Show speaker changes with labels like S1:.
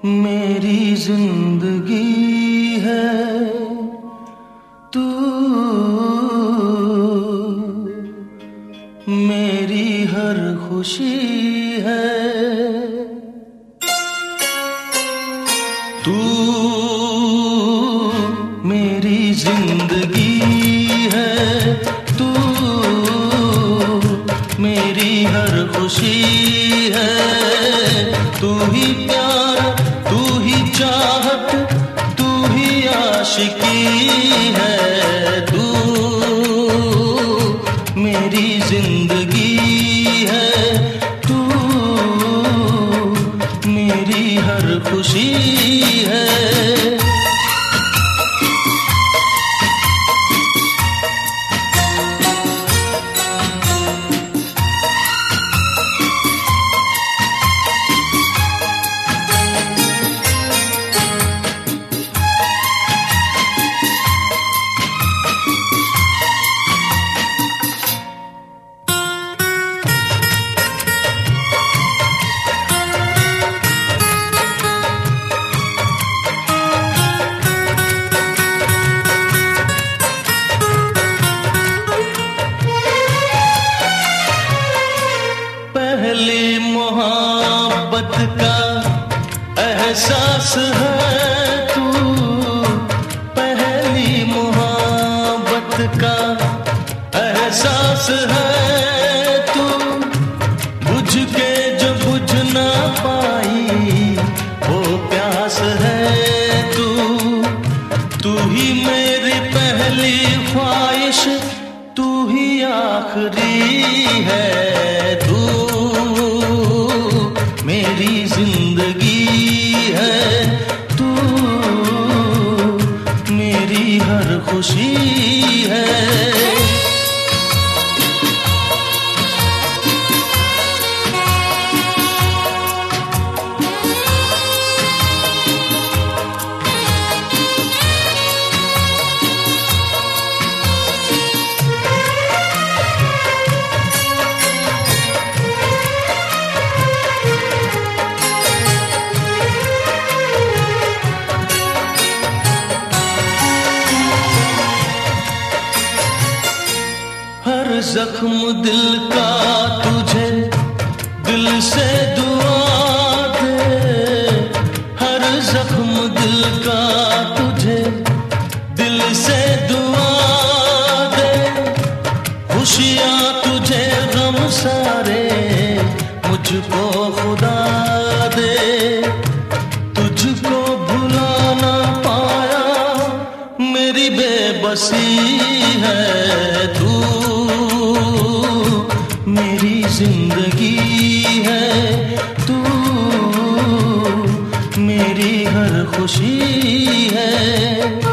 S1: मेरी जिंदगी है तू, मेरी हर खुशी है तू, मेरी जिंदगी है तू, मेरी हर खुशी है। तू ही प्यार, तू ही चाहत, तू ही आशिकी है। तू मेरी जिंदगी है तू, मेरी हर खुशी है। पहली मोहब्बत का एहसास है तू, पहली मोहब्बत का एहसास है तू। बुझ के जो बुझ ना पाई वो प्यास है तू। तू ही मेरी पहली ख्वाहिश, तू ही आखिरी है। तू मेरी जिंदगी है तू, मेरी हर खुशी है। हर जख्म दिल का तुझे दिल से दुआ दे, हर जख्म दिल का तुझे दिल से दुआ दे। खुशियाँ तुझे गम सारे मुझको खुदा दे। तुझको भुला ना पाया मेरी बेबसी है। तू मेरी जिंदगी है तू, मेरी हर खुशी है।